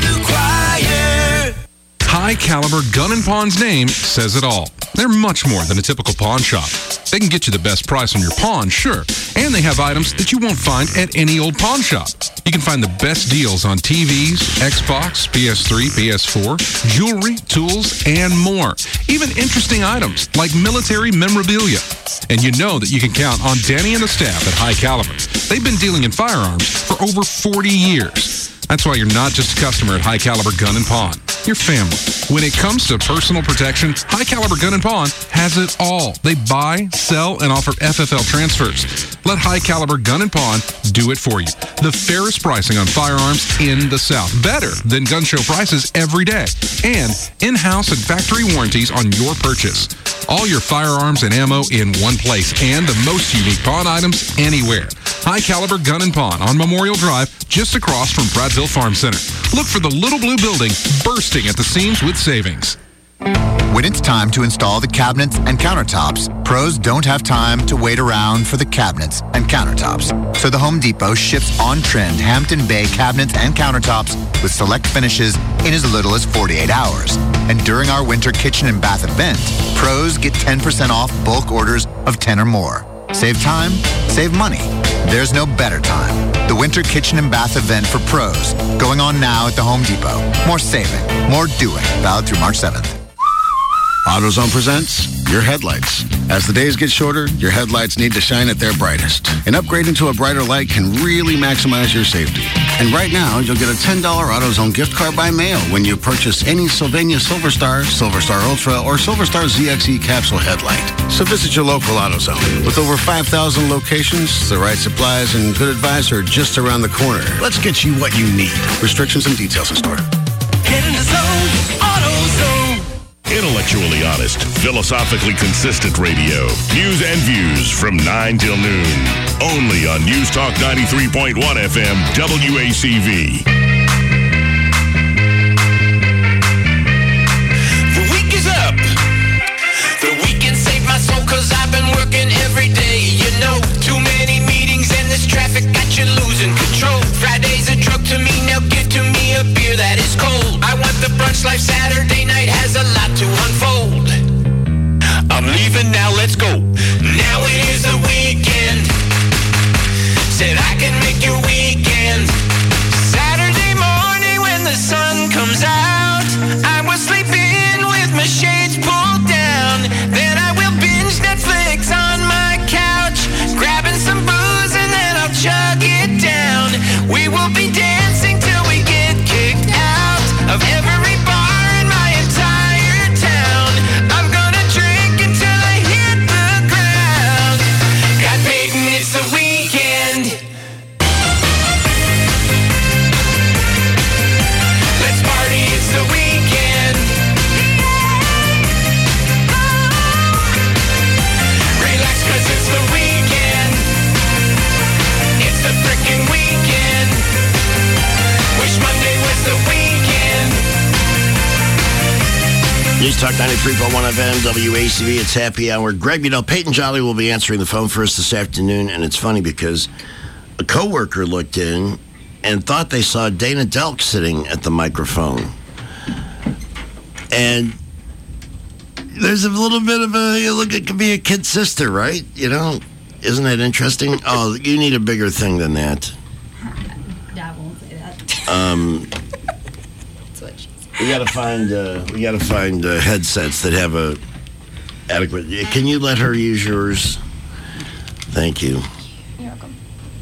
LaQuire. High Caliber Gun & Pawn's name says it all. They're much more than a typical pawn shop. They can get you the best price on your pawn, sure, and they have items that you won't find at any old pawn shop. You can find the best deals on TVs, Xbox, PS3, PS4, jewelry, tools, and more. Even interesting items like military memorabilia. And you know that you can count on Danny and the staff at High Caliber. They've been dealing in firearms for over 40 years. That's why you're not just a customer at High Caliber Gun & Pawn. You're family. When it comes to personal protection, High Caliber Gun & Pawn has it all. They buy, sell, and offer FFL transfers. Let High Caliber Gun & Pawn do it for you. The fairest pricing on firearms in the South. Better than gun show prices every day. And in-house and factory warranties on your purchase. All your firearms and ammo in one place. And the most unique pawn items anywhere. High Caliber Gun & Pawn on Memorial Drive, just across from Prattville Farm Center. Look for the little blue building bursting at the seams with savings. When it's time to install the cabinets and countertops, pros don't have time to wait around for the cabinets and countertops. So the Home Depot ships on-trend Hampton Bay cabinets and countertops with select finishes in as little as 48 hours. And during our winter kitchen and bath event, pros get 10% off bulk orders of 10 or more. Save time, save money. There's no better time. The Winter Kitchen and Bath event for pros, going on now at the Home Depot. More saving, more doing. Valid through March 7th. AutoZone presents your headlights. As the days get shorter, your headlights need to shine at their brightest. And upgrading to a brighter light can really maximize your safety. And right now, you'll get a $10 AutoZone gift card by mail when you purchase any Sylvania Silverstar, Silverstar Ultra, or Silverstar ZXE capsule headlight. So visit your local AutoZone. With over 5,000 locations, the right supplies, and good advice are just around the corner. Let's get you what you need. Restrictions and details in store. Get in the zone, AutoZone. Intellectually honest, philosophically consistent radio. News and views from 9 till noon. Only on News Talk 93.1 FM, WACV. The week is up. The weekend saved my soul cause I've been working every day. You know, too many meetings and this traffic got you losing control. Friday's a drug to me, now give to me a beer that is cold. I want the brunch life, Saturday night has a lot to unfold. I'm leaving now, let's go. Now it is the weekend. Said I can make your weekend. Saturday morning when the sun comes out, I will sleep in with my shades pulled down. Then I will binge Netflix on my couch, grabbing some booze and then I'll chug it down. We will be dancing till we get kicked out of every bar in my entire town. I'm gonna drink until I hit the ground. God Peyton, it's the weekend. Let's party, it's the weekend. Relax cause it's the weekend. It's the frickin' weekend. Wish Monday was the weekend. News Talk 93.1 FM, WACV, it's happy hour. Greg, you know, Peyton Jolly will be answering the phone for us this afternoon, and it's funny because a coworker looked in and thought they saw Dana Delk sitting at the microphone. And there's a little bit of a, look, it could be a kid sister, right? You know, isn't that interesting? Oh, you need a bigger thing than that. I won't say that. That's what she said. We gotta find headsets that have a adequate. Can you let her use yours? Thank you. You're welcome.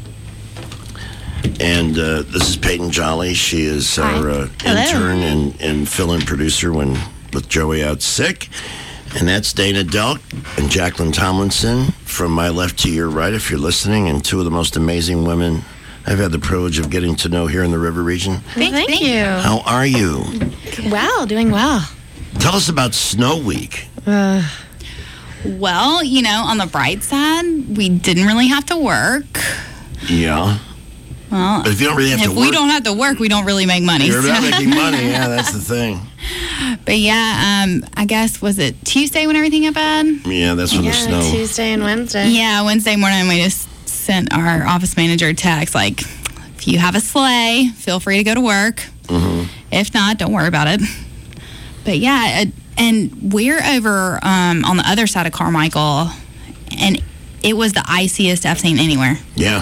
And this is Peyton Jolly. She is our intern and fill-in producer with Joey out sick. And that's Dana Delk and Jacqueline Tomlinson from my left to your right, if you're listening, and two of the most amazing women I've had the privilege of getting to know here in the River Region. Thank you. How are you? Well, doing well. Tell us about Snow Week. Well, on the bright side, we didn't really have to work. Yeah. Well, but if you don't really have to work... If we don't have to work, we don't really make money. You're not making money. Yeah, that's the thing. But yeah, I guess, was it Tuesday when everything got bad? Yeah, that's when the snow... Tuesday and Wednesday. Yeah, Wednesday morning we just sent our office manager a text, like, if you have a sleigh, feel free to go to work. Mm-hmm. If not, don't worry about it. But yeah, and we're over on the other side of Carmichael, and it was the iciest I've seen anywhere. Yeah.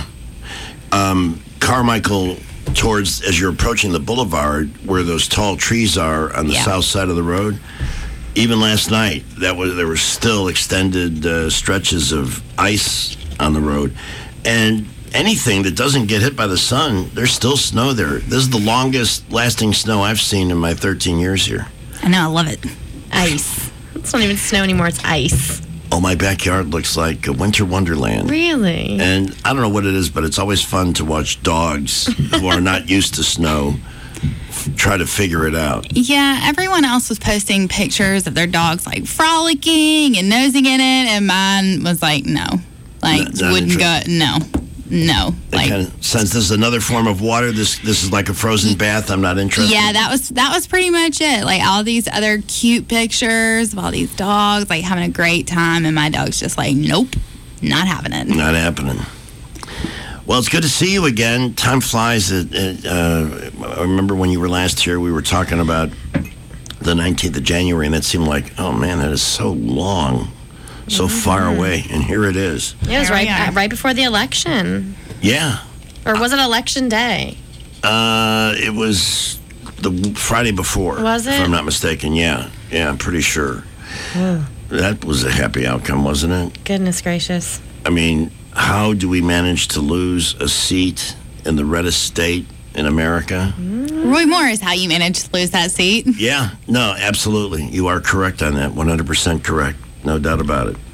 Carmichael, as you're approaching the boulevard, where those tall trees are on the south side of the road, even last night, there were still extended stretches of ice on the road. And anything that doesn't get hit by the sun, there's still snow there. This is the longest lasting snow I've seen in my 13 years here. I know, I love it. Ice. It's not even snow anymore, it's ice. Oh, my backyard looks like a winter wonderland. Really? And I don't know what it is, but it's always fun to watch dogs who are not used to snow try to figure it out. Yeah, everyone else was posting pictures of their dogs, like, frolicking and nosing in it, and mine was like, no. Like, wouldn't go, no. Like, kind of sense this is another form of water. This is like a frozen bath. I'm not interested. Yeah, that was pretty much it. Like, all these other cute pictures of all these dogs, like, having a great time, and my dog's just like, nope, not having it. Not happening. Well, it's good to see you again. Time flies. I remember when you were last here, we were talking about the 19th of January, and that seemed like, oh, man, that is so long. So far away, and here it is. Yeah, it was right before the election. Yeah. Or was it election day? It was the Friday before. Was it? If I'm not mistaken, yeah. Yeah, I'm pretty sure. That was a happy outcome, wasn't it? Goodness gracious. I mean, how do we manage to lose a seat in the reddest state in America? Roy Moore is how you managed to lose that seat. Yeah, no, absolutely. You are correct on that, 100% correct. No doubt about it.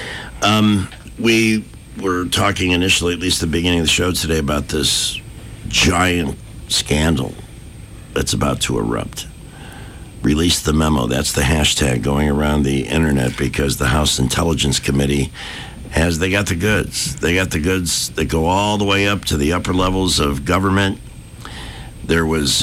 We were talking initially, at least at the beginning of the show today, about this giant scandal that's about to erupt. Release the memo. That's the hashtag going around the internet because the House Intelligence Committee they got the goods. They got the goods that go all the way up to the upper levels of government. There was,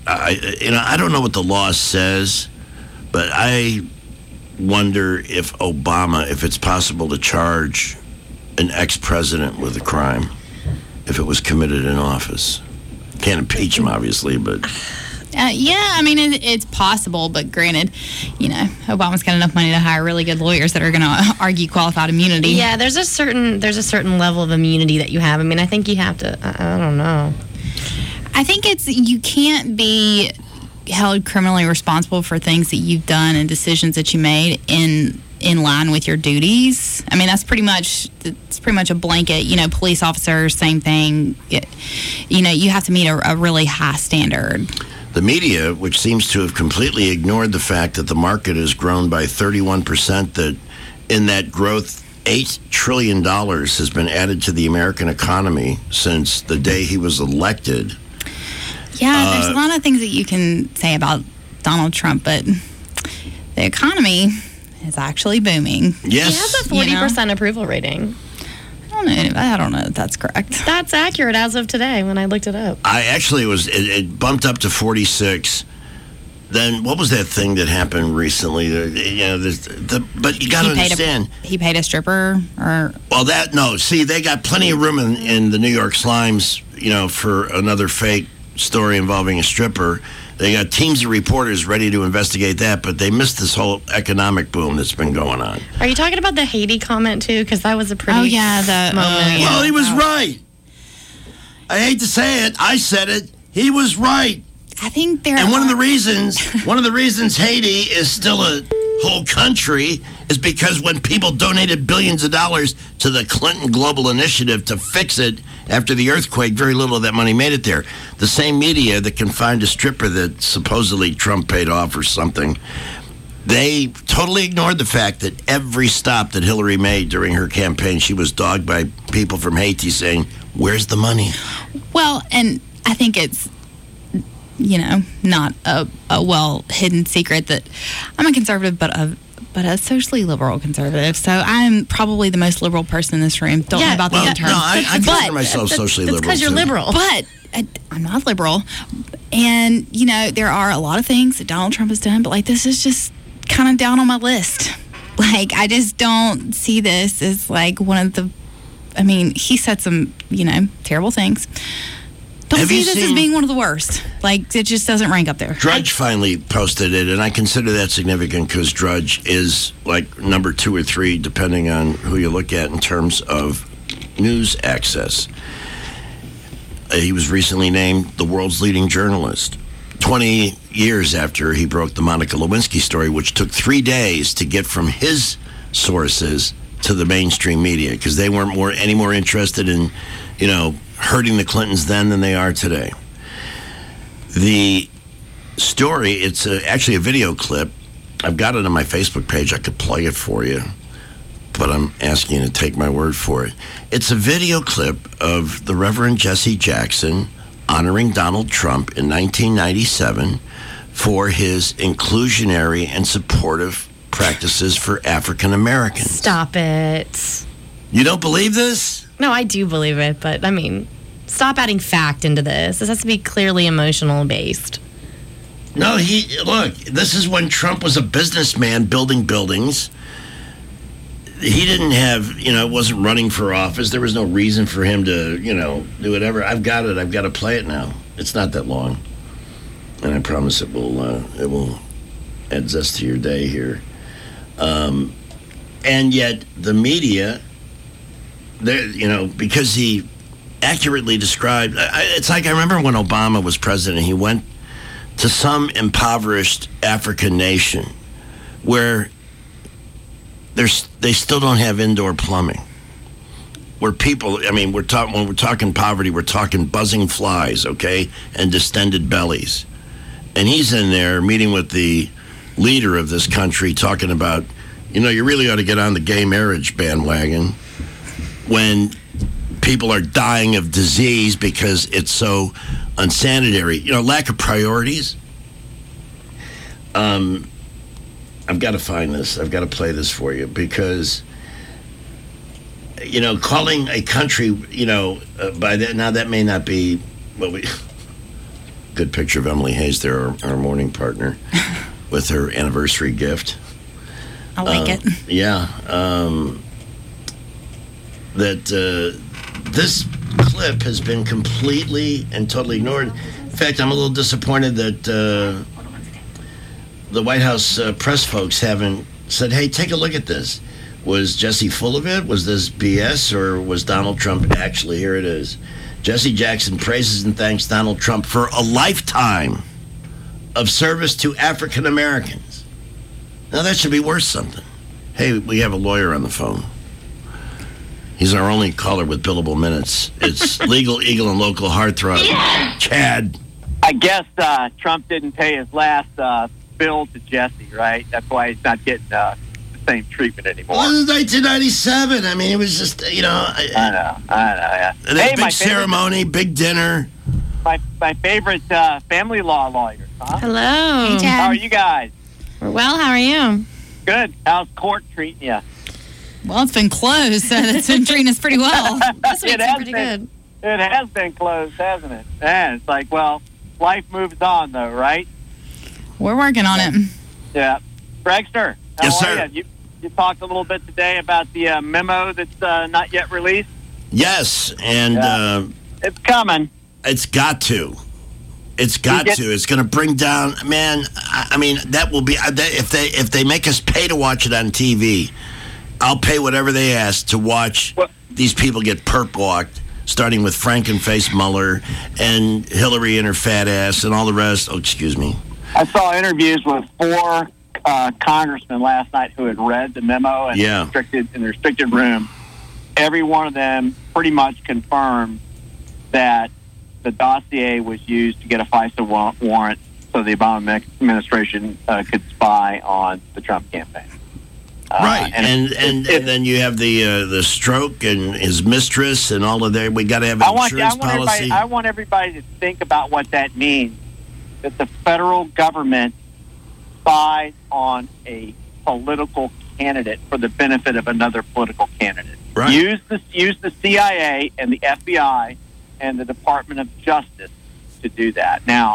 I don't know what the law says, but I wonder if it's possible to charge an ex-president with a crime if it was committed in office. Can't impeach him, obviously, but... Yeah, I mean, it's possible, but granted, Obama's got enough money to hire really good lawyers that are going to argue qualified immunity. Yeah, there's a certain level of immunity that you have. I mean, I think you have to, I don't know. I think you can't be held criminally responsible for things that you've done and decisions that you made in line with your duties. I mean, that's pretty much a blanket. Police officers, same thing. You have to meet a really high standard. The media, which seems to have completely ignored the fact that the market has grown by 31%, that in that growth, $8 trillion has been added to the American economy since the day he was elected. Yeah, there's a lot of things that you can say about Donald Trump, but the economy is actually booming. Yes. He has a 40% approval rating. I don't know if that's correct. That's accurate as of today when I looked it up. It bumped up to 46. Then what was that thing that happened recently? But you got to understand. He paid a stripper or... Well, see, they got plenty of room in the New York Slimes, for another fake story involving a stripper. They got teams of reporters ready to investigate that, but they missed this whole economic boom that's been going on. Are you talking about the Haiti comment, too? Because that was a pretty moment. Well, he was right. I hate to say it. I said it. He was right. I think one of the reasons Haiti is still a whole country is because when people donated billions of dollars to the Clinton Global Initiative to fix it after the earthquake, very little of that money made it there. The same media that can find a stripper that supposedly Trump paid off or something, they totally ignored the fact that every stop that Hillary made during her campaign, she was dogged by people from Haiti saying, "Where's the money?" Well, and I think it's, not a well-hidden secret that I'm a conservative, but a socially liberal conservative. So I'm probably the most liberal person in this room. Don't know about the term. No, I consider myself socially liberal. Because you're liberal. But I'm not liberal. And, there are a lot of things that Donald Trump has done, but, this is just kind of down on my list. I just don't see this as, one of the... he said some, terrible things. Don't see this as being one of the worst. It just doesn't rank up there. Drudge finally posted it, and I consider that significant because Drudge is number 2 or 3, depending on who you look at in terms of news access. He was recently named the world's leading journalist, 20 years after he broke the Monica Lewinsky story, which took 3 days to get from his sources to the mainstream media because they weren't any more interested in, hurting the Clintons then than they are today. The story, it's actually a video clip. I've got it on my Facebook page. I could play it for you, but I'm asking you to take my word for it. It's a video clip of the Reverend Jesse Jackson honoring Donald Trump in 1997 for his inclusionary and supportive practices for African Americans. Stop it. You don't believe this? No, I do believe it, but stop adding fact into this. This has to be clearly emotional based. No, this is when Trump was a businessman building buildings. He didn't have, wasn't running for office. There was no reason for him to, do whatever. I've got it. I've got to play it now. It's not that long. And I promise it will add zest to your day here. And yet the media, because he accurately described, it's like I remember when Obama was president, he went to some impoverished African nation where they still don't have indoor plumbing. Where people, when we're talking poverty, we're talking buzzing flies, okay, and distended bellies. And he's in there meeting with the leader of this country talking about, you really ought to get on the gay marriage bandwagon when people are dying of disease because it's so unsanitary. Lack of priorities. I've got to find this. I've got to play this for you because, calling a country, by that, now that may not be good picture of Emily Hayes there, our morning partner, with her anniversary gift. I like it. Yeah. This clip has been completely and totally ignored. In fact, I'm a little disappointed that the White House press folks haven't said, hey, take a look at this. Was Jesse full of it? Was this BS? Or was Donald Trump actually? Here it is. Jesse Jackson praises and thanks Donald Trump for a lifetime of service to African Americans. Now, that should be worth something. Hey, we have a lawyer on the phone. He's our only caller with billable minutes. It's Legal Eagle and Local Heartthrob. Yes! Chad. I guess Trump didn't pay his last bill to Jesse, right? That's why he's not getting the same treatment anymore. Well, it was 1997. It was just, I know, yeah. Big ceremony, big dinner. My favorite family law lawyer, huh? Hello. Hey, Chad. How are you guys? We're well. How are you? Good. How's court treating you? Well, it's been closed, so that's been treating us pretty well. This week's been pretty good. It has been closed, hasn't it? And it's like, well, life moves on, though, right? We're working on it. Yeah. Gregster, how yes, are sir. you? You talked a little bit today about the memo that's not yet released. Yes, and it's coming. It's got to. It's got to. It's going to bring down, man. That will be if they make us pay to watch it on TV. I'll pay whatever they ask to watch these people get perp walked, starting with Frankenface Mueller and Hillary and her fat ass and all the rest. Oh, excuse me. I saw interviews with 4 congressmen last night who had read the memo and Yeah. in the restricted room. Every one of them pretty much confirmed that the dossier was used to get a FISA warrant so the Obama administration could spy on the Trump campaign. Right, and then you have the stroke and his mistress and all of that. We got to have an insurance policy. I want everybody to think about what that means. That the federal government spies on a political candidate for the benefit of another political candidate. Right. Use the CIA and the FBI and the Department of Justice to do that. Now,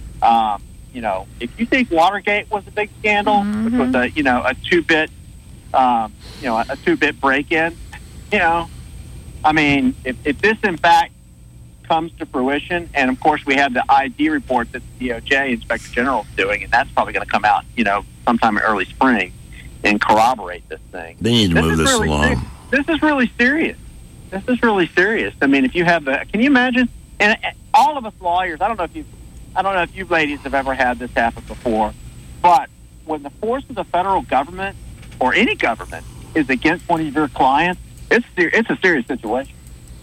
if you think Watergate was a big scandal, which was a 2-bit, a 2-bit break-in, I mean, if this in fact comes to fruition, and of course we have the ID report that the DOJ Inspector General is doing, and that's probably going to come out, sometime in early spring and corroborate this thing. They need to move this along. This is really serious. This is really serious. I mean, if you have can you imagine? And all of us lawyers, I don't know if you ladies have ever had this happen before, but when the force of the federal government or any government is against one of your clients, it's a serious situation.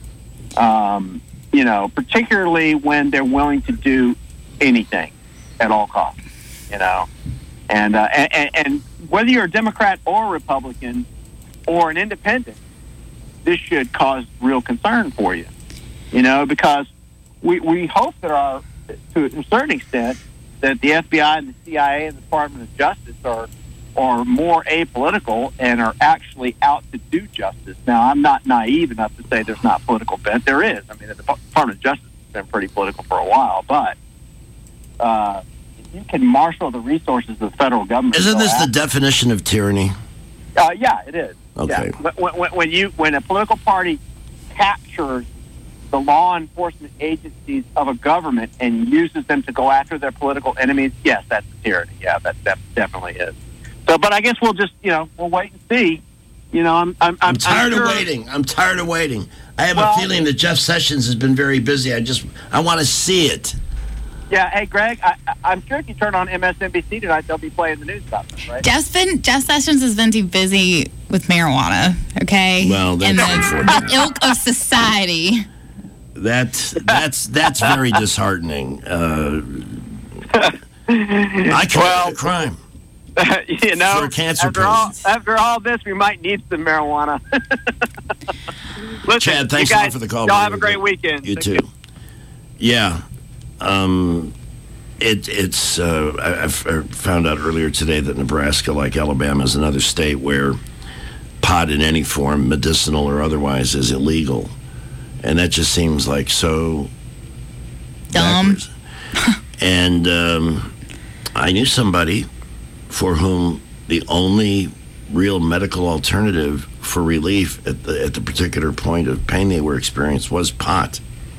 Particularly when they're willing to do anything at all costs. And whether you're a Democrat or a Republican or an independent, this should cause real concern for you. Because we hope that to a certain extent, that the FBI and the CIA and the Department of Justice are more apolitical and are actually out to do justice. Now, I'm not naive enough to say there's not political bent. There is. I mean, the Department of Justice has been pretty political for a while, but if you can marshal the resources of the federal government. Isn't this the definition of tyranny? Yeah, it is. Okay. Yeah. When a political party captures the law enforcement agencies of a government and uses them to go after their political enemies, yes, that's tyranny. Yeah, that definitely is. So, but I guess we'll just, we'll wait and see. I'm tired of waiting. I'm tired of waiting. I have a feeling that Jeff Sessions has been very busy. I want to see it. Yeah, hey, Greg, I'm sure if you turn on MSNBC tonight, they'll be playing the news about this, right? Jeff Sessions has been too busy with marijuana, okay? Well, that's the ilk of society. That's very disheartening. I committed a crime. For a cancer after all this, we might need some marijuana. Listen, Chad, thanks a lot for the call. Y'all have a great weekend. You too. Yeah. I found out earlier today that Nebraska, like Alabama, is another state where pot in any form, medicinal or otherwise, is illegal. And that just seems like so dumb. And I knew somebody for whom the only real medical alternative for relief at the particular point of pain they were experiencing was pot.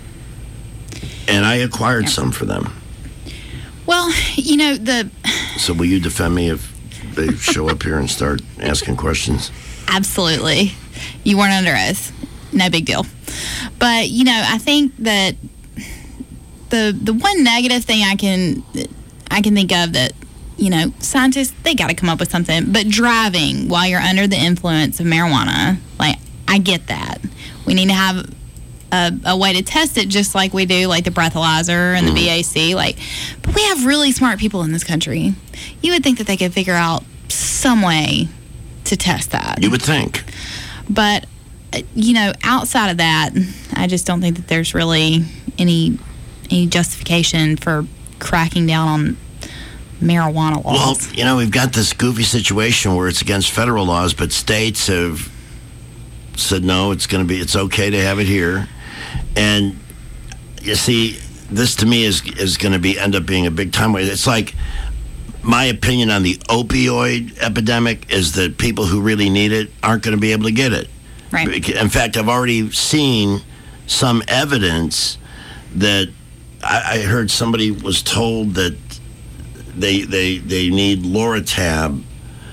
And I acquired some for them. Well, So will you defend me if they show up here and start asking questions? Absolutely. You weren't under oath. No big deal. But, I think that the one negative thing I can think of that, scientists, they got to come up with something. But driving while you're under the influence of marijuana, I get that. We need to have a way to test it, just like we do, like the breathalyzer and the BAC. But we have really smart people in this country. You would think that they could figure out some way to test that. You would think. But, outside of that, I just don't think that there's really any justification for cracking down on marijuana laws. Well, we've got this goofy situation where it's against federal laws, but states have said no, it's okay to have it here. And you see, this to me is going to end up being a big time waste. It's like my opinion on the opioid epidemic is that people who really need it aren't going to be able to get it. Right. In fact, I've already seen some evidence that I heard somebody was told that they need Loratab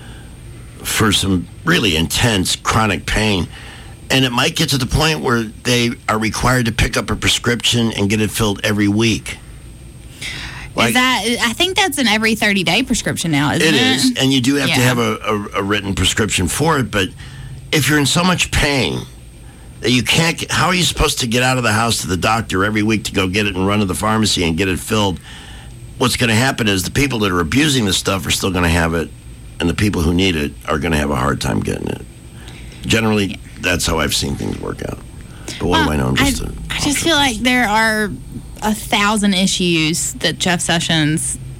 for some really intense chronic pain. And it might get to the point where they are required to pick up a prescription and get it filled every week. Like, I think that's an every 30-day prescription now, isn't it? It is, and you do have to Yeah. have a written prescription for it, but if you're in so much pain that you can't, how are you supposed to get out of the house to the doctor every week to go get it and run to the pharmacy and get it filled? What's going to happen is the people that are abusing this stuff are still going to have it, and the people who need it are going to have a hard time getting it. Generally, that's how I've seen things work out. But what do I know? I just feel like there are 1,000 issues that Jeff Sessions